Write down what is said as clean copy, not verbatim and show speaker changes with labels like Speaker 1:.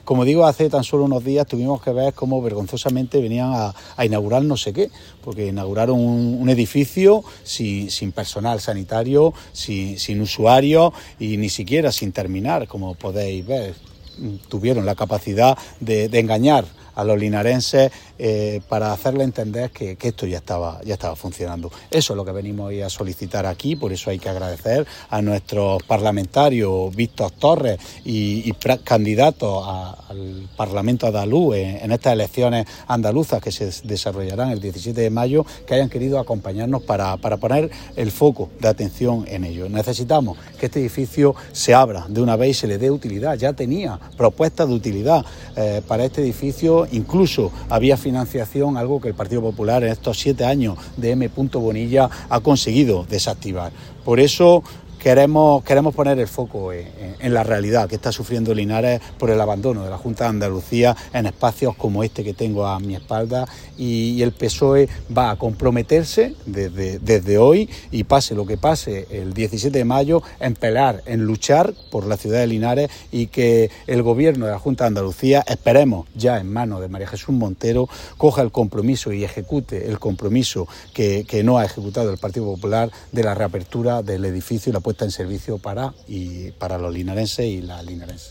Speaker 1: como digo, hace tan solo unos días tuvimos que ver cómo vergonzosamente venían a inaugurar no sé qué, porque inauguraron un edificio sin personal sanitario, sin usuarios y ni siquiera sin terminar, como podéis ver. Tuvieron la capacidad de engañar a los linarenses para hacerles entender que esto ya estaba funcionando. Eso es lo que venimos hoy a solicitar aquí, por eso hay que agradecer a nuestros parlamentarios Víctor Torres y candidatos al Parlamento andaluz en estas elecciones andaluzas que se desarrollarán el 17 de mayo, que hayan querido acompañarnos para poner el foco de atención en ello. Necesitamos que este edificio se abra de una vez y se le dé utilidad. Ya tenía propuestas de utilidad para este edificio, incluso había financiación, algo que el Partido Popular en estos 7 años de M. Bonilla ha conseguido desactivar. Por eso queremos poner el foco en la realidad que está sufriendo Linares por el abandono de la Junta de Andalucía en espacios como este que tengo a mi espalda, y el PSOE va a comprometerse desde hoy, y pase lo que pase el 17 de mayo, en pelear, en luchar por la ciudad de Linares, y que el Gobierno de la Junta de Andalucía, esperemos ya en manos de María Jesús Montero, coja el compromiso y ejecute el compromiso que no ha ejecutado el Partido Popular de la reapertura del edificio y la puesta en servicio para los linarenses y las linarenses.